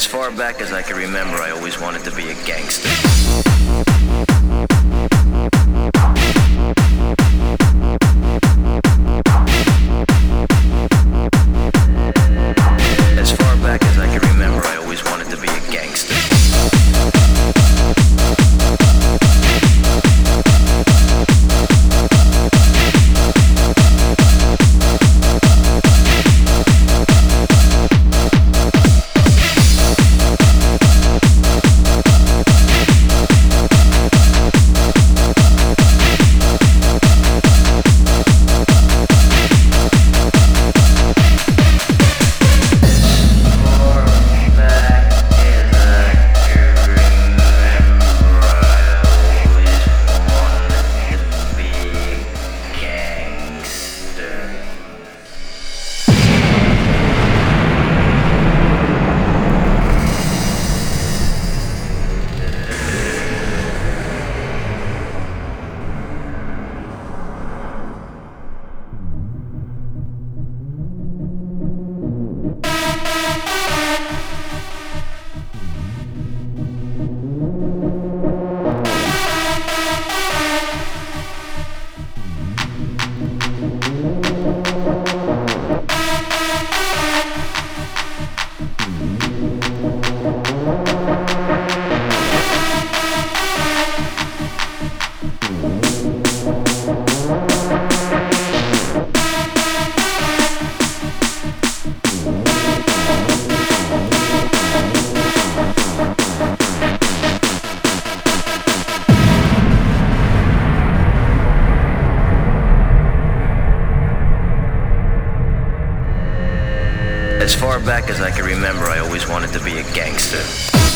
As far back as I can remember, I always wanted to be a gangster. As far back as I can remember, I always wanted to be a gangster. As far back as I can remember, I always wanted to be a gangster.